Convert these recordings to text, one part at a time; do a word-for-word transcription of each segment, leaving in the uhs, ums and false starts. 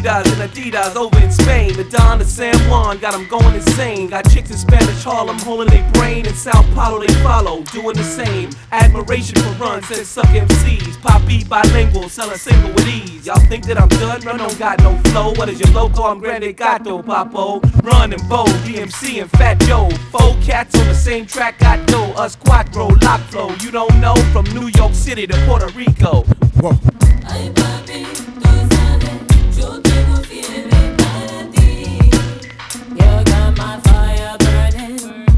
Adidas and Adidas over in Spain. The Don to San Juan, got them going insane. Got chicks in Spanish Harlem holding their brain. In Sao Paulo they follow, doing the same. Admiration for runs and suck M Cs. Pop beat bilingual, sell a single with ease. Y'all think that I'm done? Run don't got no flow. What is your loco? I'm Grande Gato, Papo. Run and Bo, D M C and Fat Joe. Four cats on the same track, got dough. Us Quattro, Lock Flow. You don't know? From New York City to Puerto Rico. Whoa. Ay papi, tú sabes, yo tengo fiebre para ti. You got my fire burning.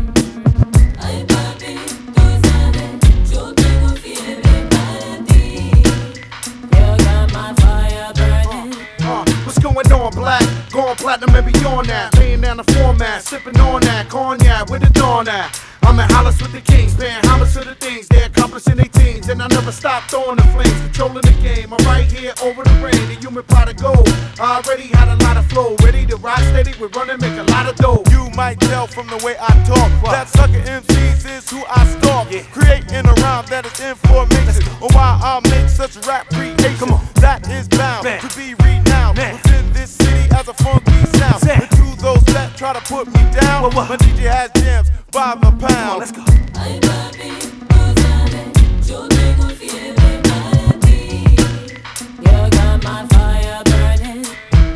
Ay papi, tú sabes, yo tengo fiebre para ti. You got my fire burning. Uh, uh, what's going on, black? Going platinum and beyond that. Laying down the format, sipping on that cognac with the dawn at. I'm in Hollis with the kings, paying homage to the things they accomplishing their teens, and I never stop throwing the flames, controlling the game. I'm right here over the rain, the human pot of gold. I already had a lot of flow, ready to rock steady. We're running, make a lot of dough. You might tell from the way I talk what? That sucker M Cs is who I stalk. Yeah. Creating a rhyme that is information on why I make such a rap creation. Come on. That is bound Man. to be renowned Man. within this city as a funky sound. Sam. And to those that try to put me down, what, what? My D J has jams by the pound. Come on, let's go. Ay papi, tú sabes, yo tengo fiebre para ti. You got my fire burning.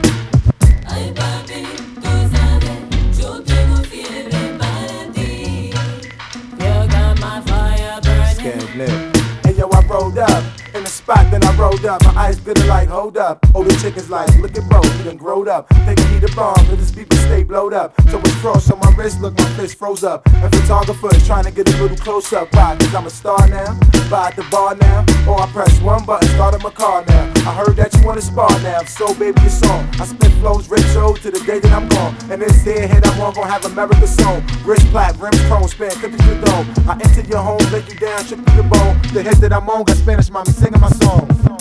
Ay papi, tú sabes, yo tengo fiebre para ti. You got my fire burning. Scared Hey yo, I rolled up in the spot, then I rolled up. My eyes bitter like, hold up. Older chickens like, look at bro, he done growed up. Thinking he the bomb, but his people stay blowed up. So it's frost on my wrist, look, my fist froze up. And photographers trying to get a little close up. Why? Cause I'm a star now, by at the bar now. Or I press one button, started my car now. I heard that you wanna spar now, so baby it's on. I spit flows, retro to the day that I'm gone. And this here hit I'm on, gon' have America song. Wrist plat, rims chrome, span, fifty to the dome. I enter your home, lay you down, strip to the bone. The hit that I'm on got Spanish mommy singing my song.